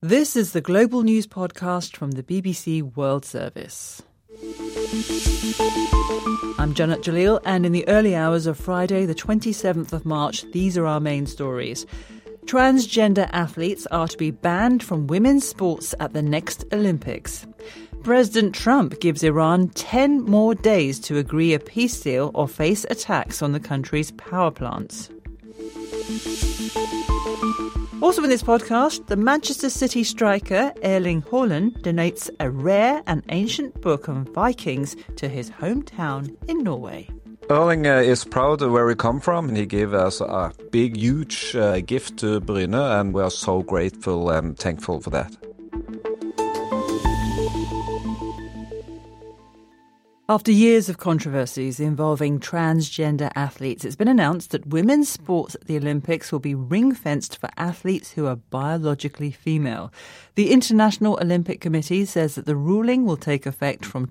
This is the Global News Podcast from the BBC World Service. I'm Janet Jalil, and in the early hours of Friday, the 27th of March, these are our main stories. Transgender athletes are to be banned from women's sports at the next Olympics. President Trump gives Iran 10 more days to agree a peace deal or face attacks on the country's power plants. Also in this podcast, the Manchester City striker Erling Haaland donates a rare and ancient book on Vikings to his hometown in Norway. Erling is proud of where we come from, and he gave us a big, huge gift to Bryne, and we are so grateful and thankful for that. After years of controversies involving transgender athletes, it's been announced that women's sports at the Olympics will be ring-fenced for athletes who are biologically female. The International Olympic Committee says that the ruling will take effect from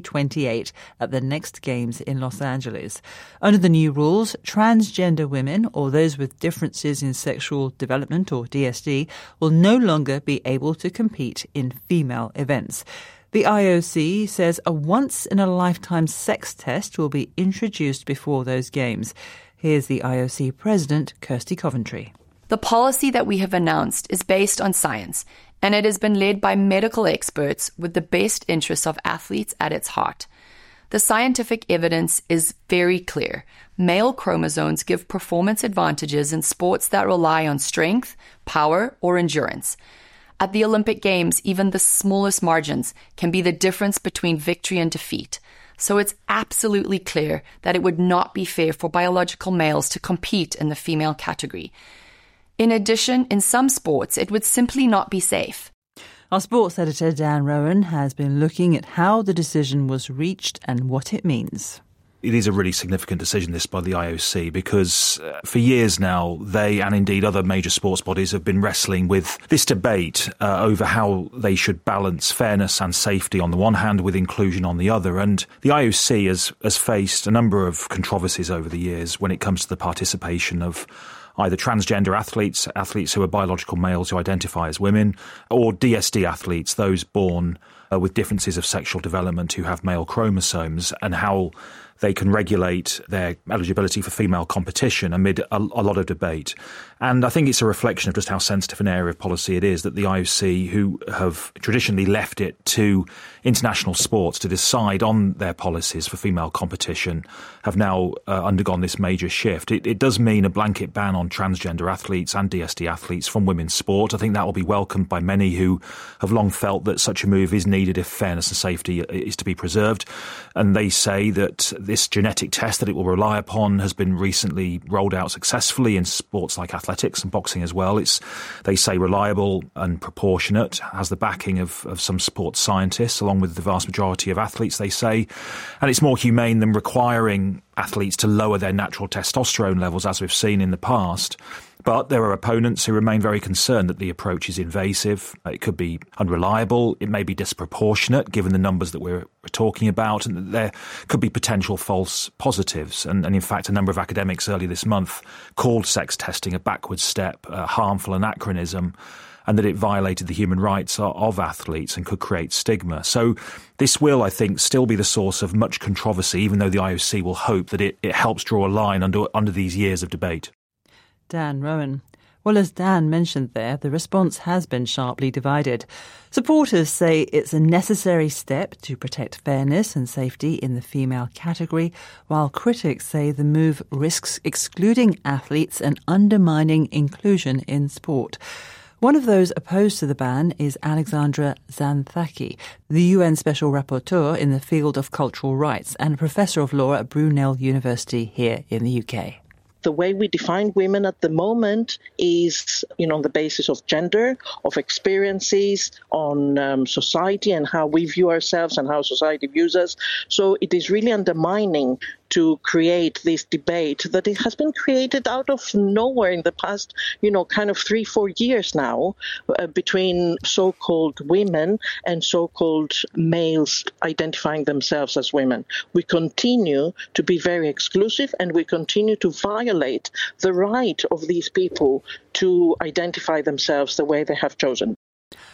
2028 at the next Games in Los Angeles. Under the new rules, transgender women or those with differences in sexual development or DSD will no longer be able to compete in female events. The IOC says a once-in-a-lifetime sex test will be introduced before those games. Here's the IOC president, Kirsty Coventry. The policy that we have announced is based on science, and it has been led by medical experts with the best interests of athletes at its heart. The scientific evidence is very clear. Male chromosomes give performance advantages in sports that rely on strength, power, or endurance. At the Olympic Games, even the smallest margins can be the difference between victory and defeat. So it's absolutely clear that it would not be fair for biological males to compete in the female category. In addition, in some sports, it would simply not be safe. Our sports editor, Dan Rowan, has been looking at how the decision was reached and what it means. It is a really significant decision, this, by the IOC, because for years now, they and indeed other major sports bodies have been wrestling with this debate over how they should balance fairness and safety on the one hand with inclusion on the other. And the IOC has faced a number of controversies over the years when it comes to the participation of either transgender athletes who are biological males who identify as women, or DSD athletes, those born with differences of sexual development who have male chromosomes, and how they can regulate their eligibility for female competition amid a lot of debate. And I think it's a reflection of just how sensitive an area of policy it is that the IOC, who have traditionally left it to international sports to decide on their policies for female competition, have now undergone this major shift. It does mean a blanket ban on transgender athletes and DSD athletes from women's sport. I think that will be welcomed by many who have long felt that such a move is needed if fairness and safety is to be preserved. And they say that this genetic test that it will rely upon has been recently rolled out successfully in sports like athletics and boxing as well. It's, they say, reliable and proportionate, has the backing of some sports scientists, along with the vast majority of athletes, they say. And it's more humane than requiring athletes to lower their natural testosterone levels, as we've seen in the past. But there are opponents who remain very concerned that the approach is invasive, it could be unreliable, it may be disproportionate given the numbers that we're talking about, and that there could be potential false positives. And in fact, a number of academics earlier this month called sex testing a backward step, a harmful anachronism, and that it violated the human rights of athletes and could create stigma. So this will, I think, still be the source of much controversy, even though the IOC will hope that it helps draw a line under these years of debate. Dan Rowan. Well, as Dan mentioned there, the response has been sharply divided. Supporters say it's a necessary step to protect fairness and safety in the female category, while critics say the move risks excluding athletes and undermining inclusion in sport. One of those opposed to the ban is Alexandra Zanthaki, the UN Special Rapporteur in the field of cultural rights and Professor of Law at Brunel University here in the UK. The way we define women at the moment is, on the basis of gender, of experiences, on society and how we view ourselves and how society views us. So it is really undermining to create this debate that it has been created out of nowhere in the past, kind of 3-4 years now, between so-called women and so-called males identifying themselves as women. We continue to be very exclusive, and we continue to violate the right of these people to identify themselves the way they have chosen.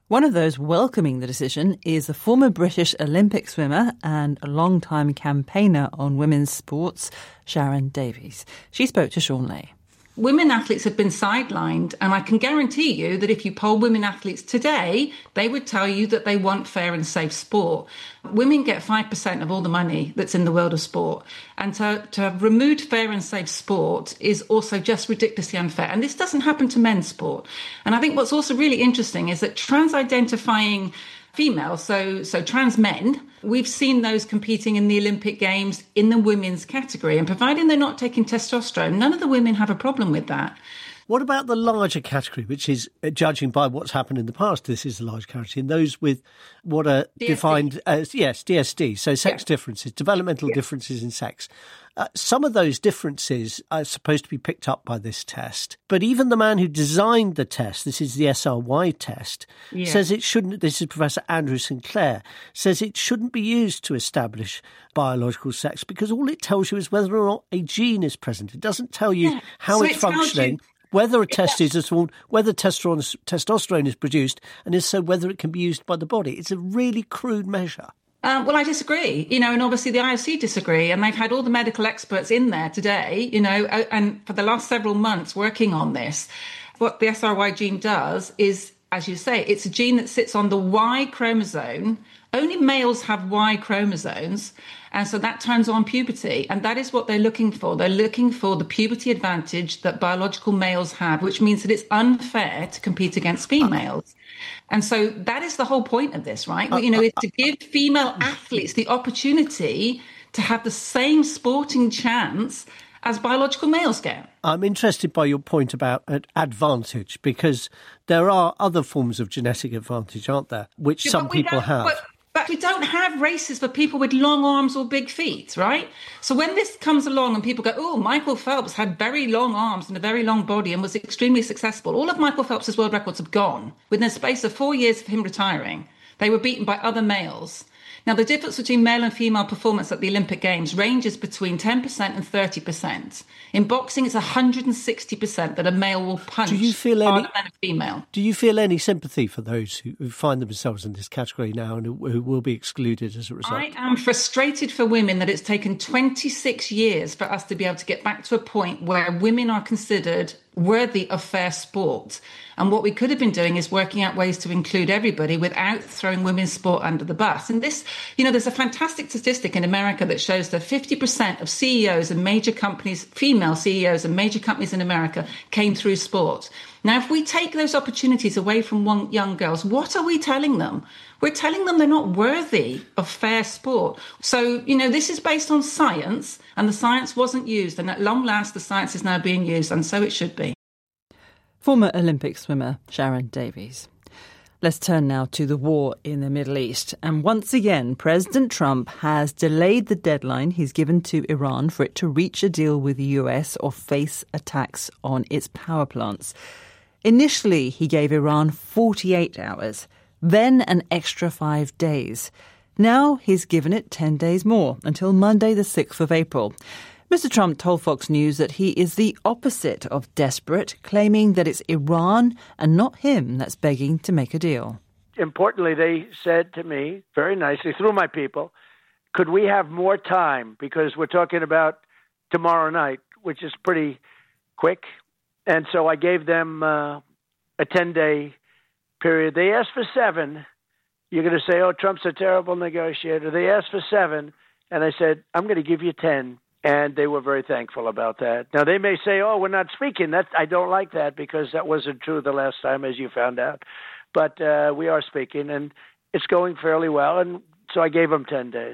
One of those welcoming the decision is a former British Olympic swimmer and a long-time campaigner on women's sports, Sharon Davies. She spoke to Sean Lay. Women athletes have been sidelined, and I can guarantee you that if you poll women athletes today, they would tell you that they want fair and safe sport. Women get 5% of all the money that's in the world of sport, and to have removed fair and safe sport is also just ridiculously unfair. And this doesn't happen to men's sport. And I think what's also really interesting is that trans-identifying females, so trans men, we've seen those competing in the Olympic Games in the women's category. And providing they're not taking testosterone, none of the women have a problem with that. What about the larger category, which is, judging by what's happened in the past, this is the large category, and those with what are DSD. Defined as, DSD, so sex differences, developmental differences in sex. Some of those differences are supposed to be picked up by this test. But even the man who designed the test, this is the SRY test, says it shouldn't, this is Professor Andrew Sinclair, says it shouldn't be used to establish biological sex because all it tells you is whether or not a gene is present. It doesn't tell you how it's functioning. Whether a test is performed, whether testosterone is produced, and if so, whether it can be used by the body. It's a really crude measure. Well, I disagree, and obviously the IOC disagree, and they've had all the medical experts in there today, and for the last several months working on this. What the SRY gene does is, as you say, it's a gene that sits on the Y chromosome. Only males have Y chromosomes, and so that turns on puberty, and that is what they're looking for. They're looking for the puberty advantage that biological males have, which means that it's unfair to compete against females. And so that is the whole point of this, right? Is to give female athletes the opportunity to have the same sporting chance as biological males get. I'm interested by your point about advantage, because there are other forms of genetic advantage, aren't there, which some people have. But we don't have races for people with long arms or big feet, right? So when this comes along and people go, oh, Michael Phelps had very long arms and a very long body and was extremely successful, all of Michael Phelps' world records have gone within a space of 4 years of him retiring. They were beaten by other males. Now, the difference between male and female performance at the Olympic Games ranges between 10% and 30%. In boxing, it's 160% that a male will punch harder than a female. Do you feel any sympathy for those who find themselves in this category now and who will be excluded as a result? I am frustrated for women that it's taken 26 years for us to be able to get back to a point where women are considered worthy of fair sport. And what we could have been doing is working out ways to include everybody without throwing women's sport under the bus. And this, there's a fantastic statistic in America that shows that 50% of CEOs and major companies, female CEOs and major companies in America came through sport. Now, if we take those opportunities away from young girls, what are we telling them? We're telling them they're not worthy of fair sport. So, this is based on science, and the science wasn't used. And at long last, the science is now being used, and so it should be. Former Olympic swimmer Sharon Davies. Let's turn now to the war in the Middle East. And once again, President Trump has delayed the deadline he's given to Iran for it to reach a deal with the US or face attacks on its power plants. Initially, he gave Iran 48 hours, then an extra 5 days. Now he's given it 10 days more, until Monday the 6th of April. Mr. Trump told Fox News that he is the opposite of desperate, claiming that it's Iran and not him that's begging to make a deal. Importantly, they said to me, very nicely, through my people, could we have more time? Because we're talking about tomorrow night, which is pretty quick. And so I gave them a 10-day period. They asked for 7. You're going to say, oh, Trump's a terrible negotiator. They asked for 7, and I said, I'm going to give you 10. And they were very thankful about that. Now, they may say, oh, we're not speaking. I don't like that because that wasn't true the last time, as you found out. But we are speaking, and it's going fairly well. And so I gave them 10 days.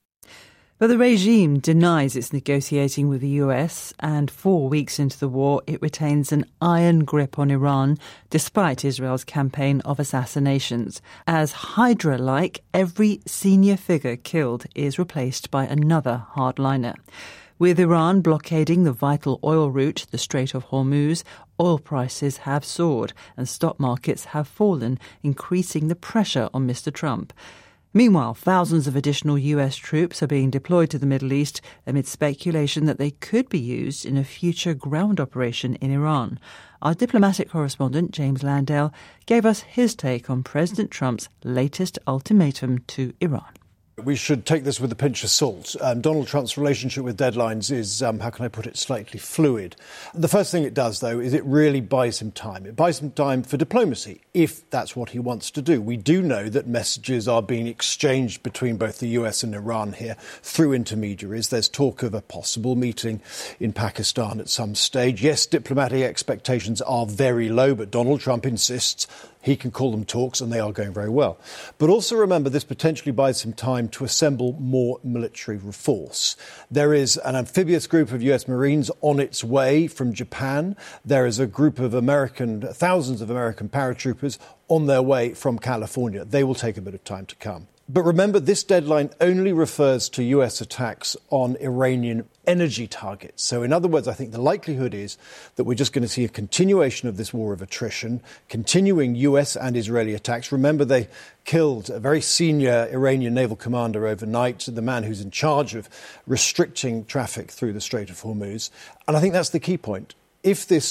But the regime denies it's negotiating with the US, and 4 weeks into the war, it retains an iron grip on Iran, despite Israel's campaign of assassinations. As Hydra-like, every senior figure killed is replaced by another hardliner. With Iran blockading the vital oil route, the Strait of Hormuz, oil prices have soared and stock markets have fallen, increasing the pressure on Mr. Trump. Meanwhile, thousands of additional US troops are being deployed to the Middle East amid speculation that they could be used in a future ground operation in Iran. Our diplomatic correspondent, James Landale, gave us his take on President Trump's latest ultimatum to Iran. We should take this with a pinch of salt. Donald Trump's relationship with deadlines is, how can I put it, slightly fluid. The first thing it does, though, is it really buys him time. It buys him time for diplomacy, if that's what he wants to do. We do know that messages are being exchanged between both the US and Iran here through intermediaries. There's talk of a possible meeting in Pakistan at some stage. Yes, diplomatic expectations are very low, but Donald Trump insists he can call them talks, and they are going very well. But also remember, this potentially buys him time to assemble more military force. There is an amphibious group of US Marines on its way from Japan. There is a group of thousands of American paratroopers on their way from California. They will take a bit of time to come. But remember, this deadline only refers to US attacks on Iranian energy targets. So in other words, I think the likelihood is that we're just going to see a continuation of this war of attrition, continuing US and Israeli attacks. Remember, they killed a very senior Iranian naval commander overnight, the man who's in charge of restricting traffic through the Strait of Hormuz. And I think that's the key point. If this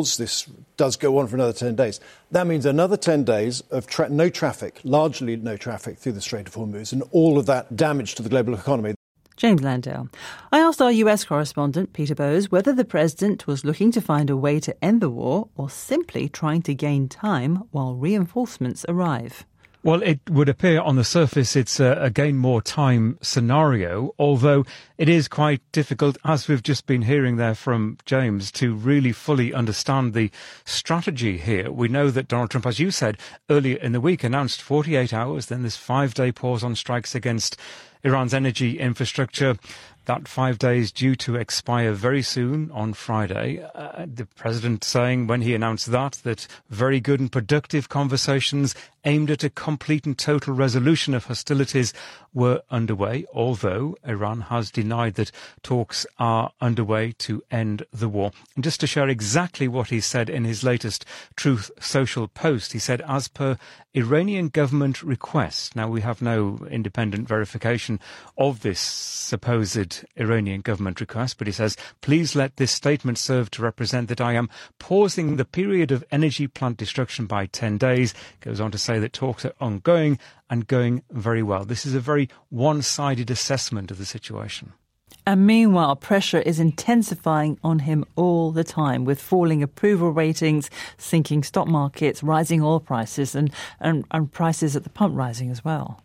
does go on for another 10 days, that means another 10 days of largely no traffic through the Strait of Hormuz, and all of that damage to the global economy. James Landale. I asked our US correspondent, Peter Bowes, whether the president was looking to find a way to end the war or simply trying to gain time while reinforcements arrive. Well, it would appear on the surface it's a gain more time scenario, although it is quite difficult, as we've just been hearing there from James, to really fully understand the strategy here. We know that Donald Trump, as you said, earlier in the week announced 48 hours, then this 5-day pause on strikes against Iran's energy infrastructure. That 5 days due to expire very soon on Friday. The president saying when he announced that very good and productive conversations aimed at a complete and total resolution of hostilities were underway, although Iran has denied that talks are underway to end the war. And just to share exactly what he said in his latest Truth Social post, he said, as per Iranian government request. Now, we have no independent verification of this supposed Iranian government request, but he says, please let this statement serve to represent that I am pausing the period of energy plant destruction by 10 days. Goes on to say that talks are ongoing and going very well. This is a very one-sided assessment of the situation. And meanwhile, pressure is intensifying on him all the time, with falling approval ratings, sinking stock markets, rising oil prices, and prices at the pump rising as well.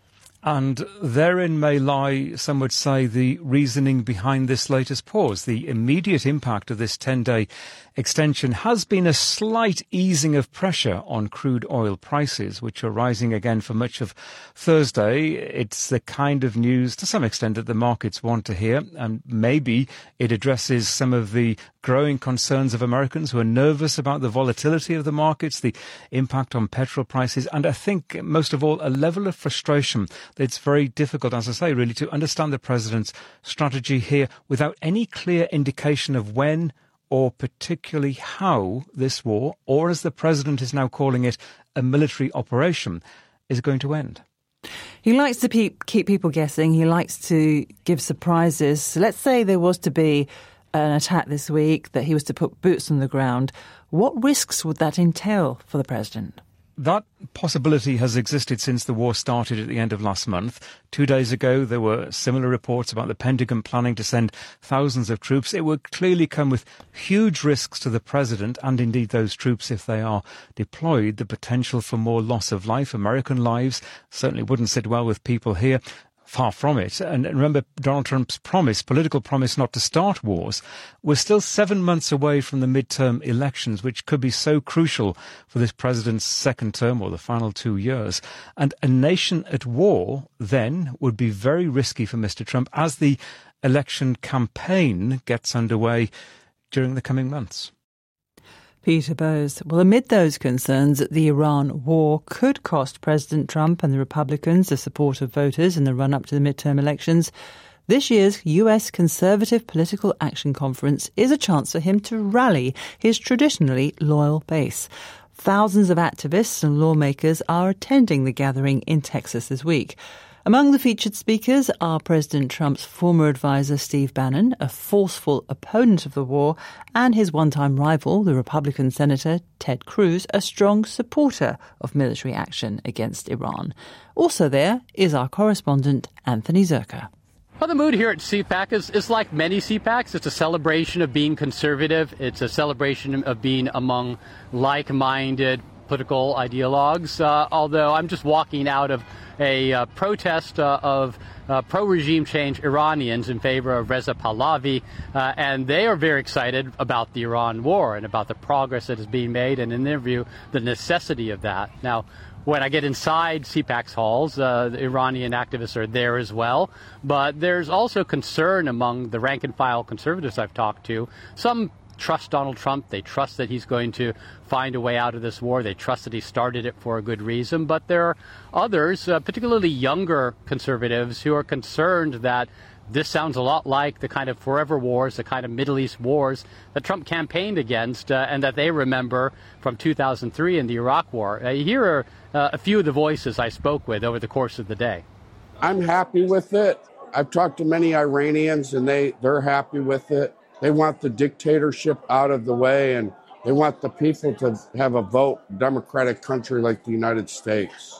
And therein may lie, some would say, the reasoning behind this latest pause. The immediate impact of this 10-day extension has been a slight easing of pressure on crude oil prices, which are rising again for much of Thursday. It's the kind of news, to some extent, that the markets want to hear, and maybe it addresses some of the growing concerns of Americans who are nervous about the volatility of the markets, the impact on petrol prices, and I think, most of all, a level of frustration. It's very difficult, as I say, really, to understand the president's strategy here without any clear indication of when or particularly how this war, or as the president is now calling it, a military operation, is going to end. He likes to keep people guessing. He likes to give surprises. So let's say there was to be an attack this week, that he was to put boots on the ground. What risks would that entail for the president? That possibility has existed since the war started at the end of last month. 2 days ago, there were similar reports about the Pentagon planning to send thousands of troops. It would clearly come with huge risks to the president and indeed those troops if they are deployed. The potential for more loss of life, American lives, certainly wouldn't sit well with people here. Far from it. And remember Donald Trump's political promise not to start wars. We're still 7 months away from the midterm elections, which could be so crucial for this president's second term or the final 2 years. And a nation at war then would be very risky for Mr. Trump as the election campaign gets underway during the coming months. Peter Bowes. Well, amid those concerns, the Iran war could cost President Trump and the Republicans the support of voters in the run-up to the midterm elections. This year's US Conservative Political Action Conference is a chance for him to rally his traditionally loyal base. Thousands of activists and lawmakers are attending the gathering in Texas this week. Among the featured speakers are President Trump's former advisor Steve Bannon, a forceful opponent of the war, and his one-time rival, the Republican Senator Ted Cruz, a strong supporter of military action against Iran. Also there is our correspondent Anthony Zerka. Well, the mood here at CPAC is like many CPACs. It's a celebration of being conservative. It's a celebration of being among like-minded political ideologues, although I'm just walking out of a protest of pro-regime change Iranians in favor of Reza Pahlavi, and they are very excited about the Iran war and about the progress that is being made, and in their view, the necessity of that. Now, when I get inside CPAC's halls, the Iranian activists are there as well, but there's also concern among the rank-and-file conservatives I've talked to. Some trust Donald Trump. They trust that he's going to find a way out of this war. They trust that he started it for a good reason. But there are others, particularly younger conservatives, who are concerned that this sounds a lot like the kind of forever wars, the kind of Middle East wars that Trump campaigned against and that they remember from 2003 in the Iraq War. Here are a few of the voices I spoke with over the course of the day. I'm happy with it. I've talked to many Iranians, and they're happy with it. They want the dictatorship out of the way, and they want the people to have a vote, democratic country like the United States.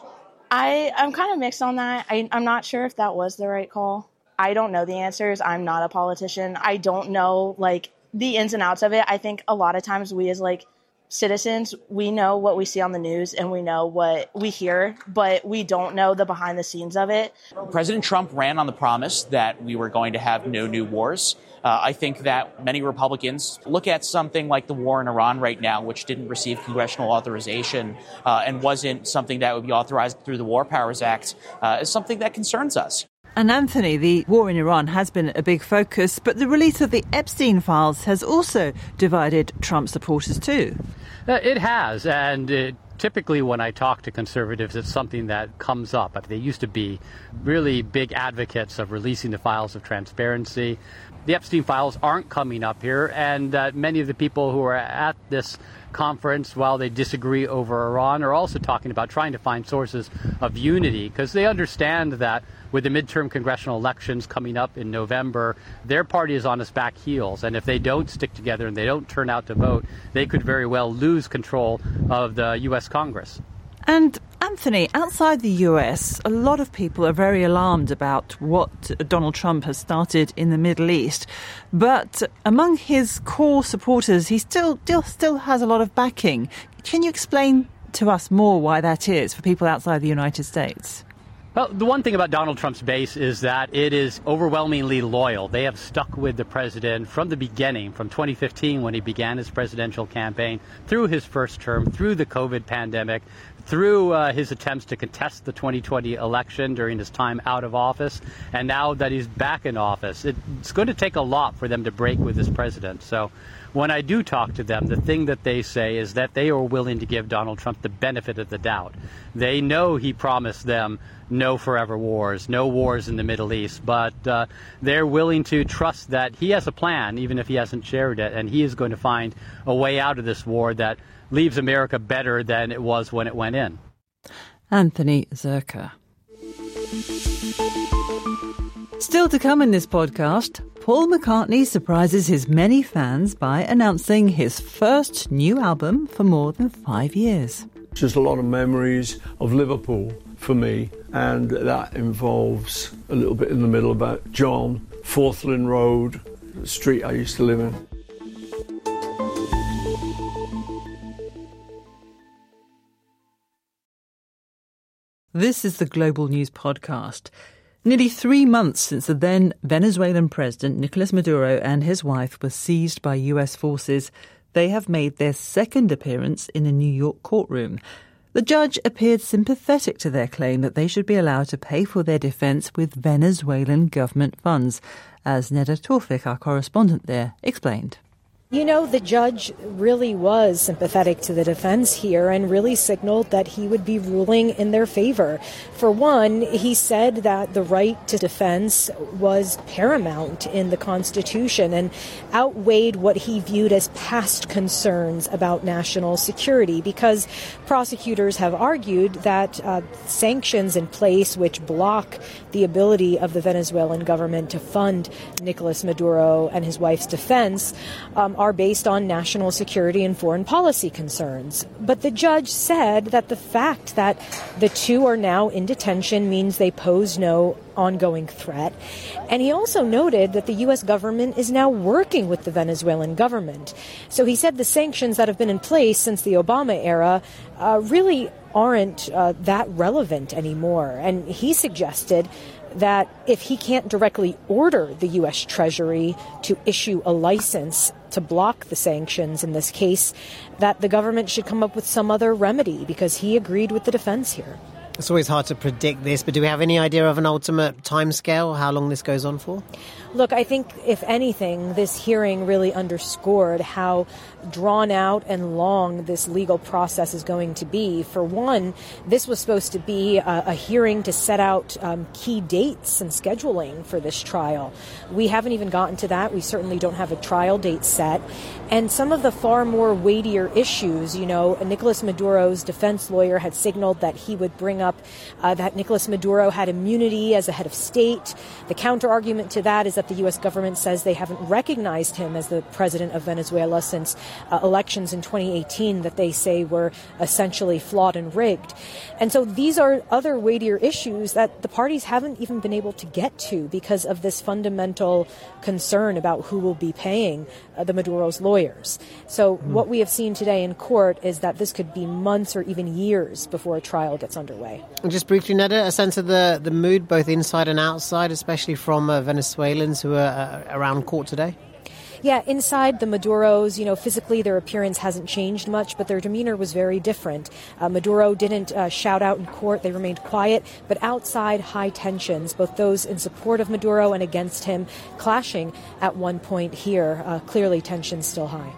I'm kind of mixed on that. I'm not sure if that was the right call. I don't know the answers. I'm not a politician. I don't know, the ins and outs of it. I think a lot of times we as, citizens, we know what we see on the news and we know what we hear, but we don't know the behind the scenes of it. President Trump ran on the promise that we were going to have no new wars. I think that many Republicans look at something like the war in Iran right now, which didn't receive congressional authorization and wasn't something that would be authorized through the War Powers Act, as something that concerns us. And Anthony, the war in Iran has been a big focus, but the release of the Epstein files has also divided Trump supporters too. It has, and typically when I talk to conservatives, it's something that comes up. They used to be really big advocates of releasing the files of transparency. The Epstein files aren't coming up here, and many of the people who are at this conference, while they disagree over Iran, are also talking about trying to find sources of unity, because they understand that with the midterm congressional elections coming up in November, their party is on its back heels, and if they don't stick together and they don't turn out to vote, they could very well lose control of the U.S. Congress. And Anthony, outside the US, a lot of people are very alarmed about what Donald Trump has started in the Middle East. But among his core supporters, he still has a lot of backing. Can you explain to us more why that is for people outside the United States? Well, the one thing about Donald Trump's base is that it is overwhelmingly loyal. They have stuck with the president from the beginning, from 2015 when he began his presidential campaign, through his first term, through the COVID pandemic, through his attempts to contest the 2020 election during his time out of office, and now that he's back in office. It's going to take a lot for them to break with this president. So when I do talk to them, the thing that they say is that they are willing to give Donald Trump the benefit of the doubt. They know he promised them no forever wars, no wars in the Middle East, but they're willing to trust that he has a plan, even if he hasn't shared it, and he is going to find a way out of this war that leaves America better than it was when it went in. Anthony Zerka. Still to come in this podcast, Paul McCartney surprises his many fans by announcing his first new album for more than 5 years. Just a lot of memories of Liverpool for me, and that involves a little bit in the middle about John, Forthlin Road, the street I used to live in. This is the Global News Podcast. Nearly 3 months since the then Venezuelan president Nicolas Maduro and his wife were seized by US forces, they have made their second appearance in a New York courtroom. The judge appeared sympathetic to their claim that they should be allowed to pay for their defence with Venezuelan government funds, as Neda Tawfik, our correspondent there, explained. You know, the judge really was sympathetic to the defense here and really signaled that he would be ruling in their favor. For one, he said that the right to defense was paramount in the Constitution and outweighed what he viewed as past concerns about national security, because prosecutors have argued that sanctions in place which block the ability of the Venezuelan government to fund Nicolas Maduro and his wife's defense are based on national security and foreign policy concerns. But the judge said that the fact that the two are now in detention means they pose no ongoing threat. And he also noted that the U.S. government is now working with the Venezuelan government. So he said the sanctions that have been in place since the Obama era really aren't that relevant anymore. And he suggested that if he can't directly order the U.S. Treasury to issue a license to block the sanctions in this case, that the government should come up with some other remedy, because he agreed with the defense here. It's always hard to predict this, but do we have any idea of an ultimate timescale, how long this goes on for? Look, I think, if anything, this hearing really underscored how drawn out and long this legal process is going to be. For one, this was supposed to be a hearing to set out key dates and scheduling for this trial. We haven't even gotten to that. We certainly don't have a trial date set. And some of the far more weightier issues, you know, Nicolas Maduro's defense lawyer had signaled that he would bring up that Nicolas Maduro had immunity as a head of state. The counter-argument to that is that the U.S. government says they haven't recognized him as the president of Venezuela since elections in 2018 that they say were essentially flawed and rigged. And so these are other weightier issues that the parties haven't even been able to get to because of this fundamental concern about who will be paying the Maduro's lawyers. So what we have seen today in court is that this could be months or even years before a trial gets underway. And just briefly, Neda, a sense of the mood both inside and outside, especially from Venezuelans who are around court today? Yeah, inside the Maduros, you know, physically their appearance hasn't changed much, but their demeanor was very different. Maduro didn't shout out in court. They remained quiet. But outside, high tensions, both those in support of Maduro and against him, clashing at one point here. Clearly, tensions still high.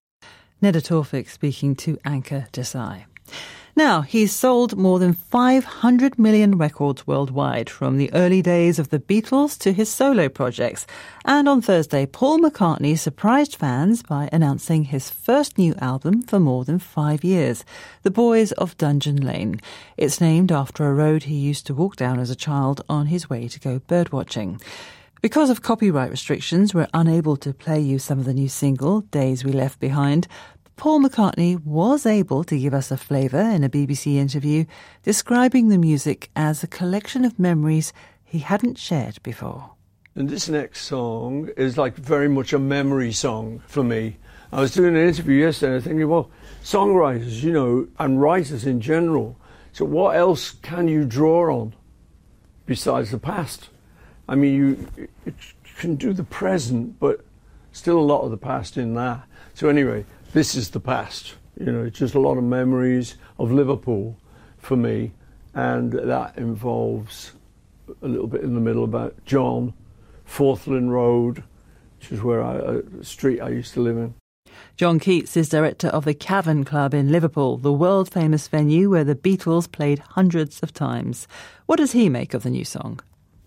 Neda Tawfik speaking to Anchor Desai. Now, he's sold more than 500 million records worldwide, from the early days of the Beatles to his solo projects. And on Thursday, Paul McCartney surprised fans by announcing his first new album for more than 5 years, The Boys of Dungeon Lane. It's named after a road he used to walk down as a child on his way to go birdwatching. Because of copyright restrictions, we're unable to play you some of the new single, Days We Left Behind. Paul McCartney was able to give us a flavour in a BBC interview, describing the music as a collection of memories he hadn't shared before. And this next song is like very much a memory song for me. I was doing an interview yesterday thinking, well, songwriters, you know, and writers in general, so what else can you draw on besides the past? I mean, you can do the present, but still a lot of the past in there. So anyway, this is the past. You know, it's just a lot of memories of Liverpool for me, and that involves a little bit in the middle about John, Forthlin Road, which is where a street I used to live in. John Keats is director of the Cavern Club in Liverpool, the world-famous venue where the Beatles played hundreds of times. What does he make of the new song?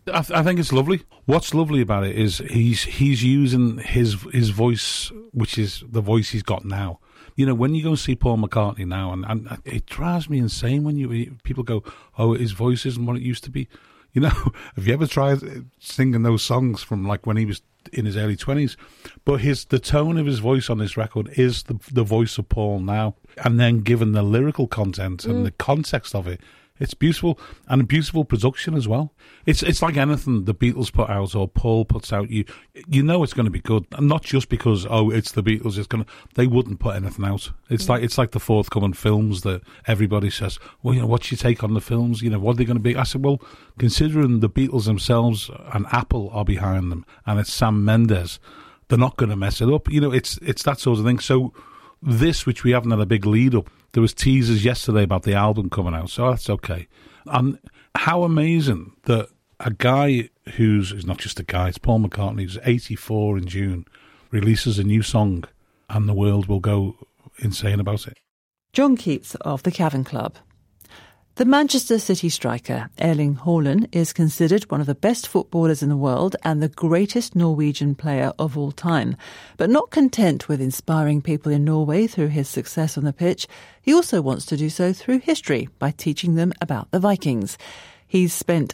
I think it's lovely. What's lovely about it is he's using his voice, which is the voice he's got now. You know, when you go and see Paul McCartney now, and it drives me insane when people go, oh, his voice isn't what it used to be. You know, have you ever tried singing those songs from like when he was in his early 20s? But the tone of his voice on this record is the voice of Paul now. And then given the lyrical content and the context of it, it's beautiful, and a beautiful production as well. It's like anything the Beatles put out or Paul puts out. You know it's going to be good, and not just because it's the Beatles. They wouldn't put anything out. It's like the forthcoming films that everybody says, well, you know, what's your take on the films? You know, what are they going to be? I said, well, considering the Beatles themselves and Apple are behind them, and it's Sam Mendes, they're not going to mess it up. You know, it's that sort of thing. So this, which we haven't had a big lead up. There was teasers yesterday about the album coming out, so that's okay. And how amazing that a guy who's not just a guy, it's Paul McCartney, who's 84 in June, releases a new song and the world will go insane about it. John Keats of the Cavern Club. The Manchester City striker Erling Haaland is considered one of the best footballers in the world and the greatest Norwegian player of all time. But not content with inspiring people in Norway through his success on the pitch, he also wants to do so through history by teaching them about the Vikings. He's spent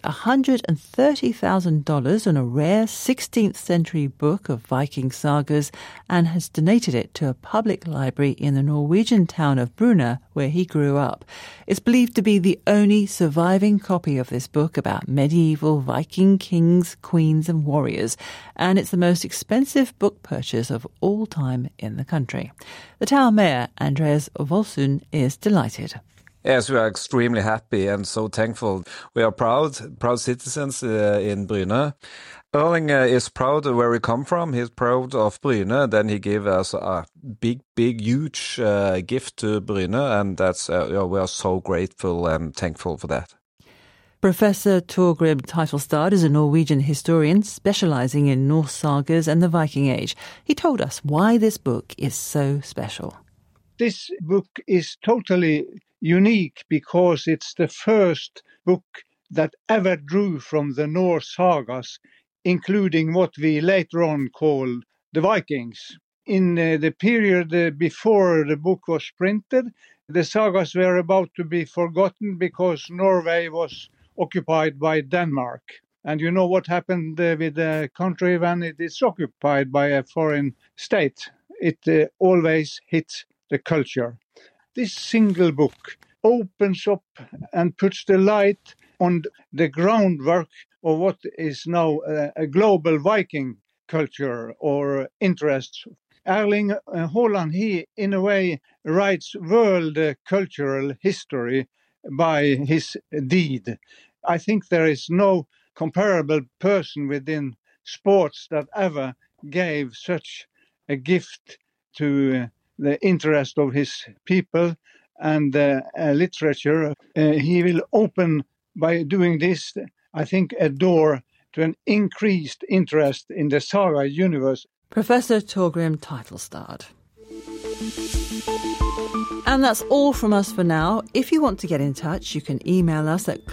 $130,000 on a rare 16th century book of Viking sagas and has donated it to a public library in the Norwegian town of Bruna, where he grew up. It's believed to be the only surviving copy of this book about medieval Viking kings, queens and warriors, and it's the most expensive book purchase of all time in the country. The town mayor, Andreas Volsund, is delighted. Yes, we are extremely happy and so thankful. We are proud citizens in Bryne. Erling is proud of where we come from. He's proud of Bryne. Then he gave us a big, huge gift to Bryne, and that's we are so grateful and thankful for that. Professor Torgrim Teitelstad is a Norwegian historian specialising in Norse sagas and the Viking Age. He told us why this book is so special. This book is totally unique because it's the first book that ever drew from the Norse sagas, including what we later on called the Vikings. In the period before the book was printed, the sagas were about to be forgotten because Norway was occupied by Denmark. And you know what happened with the country when it is occupied by a foreign state? It always hits the culture. This single book opens up and puts the light on the groundwork of what is now a global Viking culture or interest. Erling Haaland, he in a way writes world cultural history by his deed. I think there is no comparable person within sports that ever gave such a gift to the interest of his people and literature. He will open, by doing this, I think, a door to an increased interest in the saga universe. Professor Torgrim Teitelstad. And that's all from us for now. If you want to get in touch, you can email us at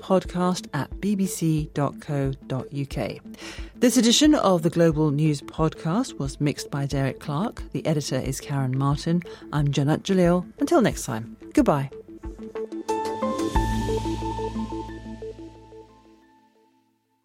globalpodcast@bbc.co.uk. This edition of the Global News Podcast was mixed by Derek Clark. The editor is Karen Martin. I'm Janat Jalil. Until next time, goodbye.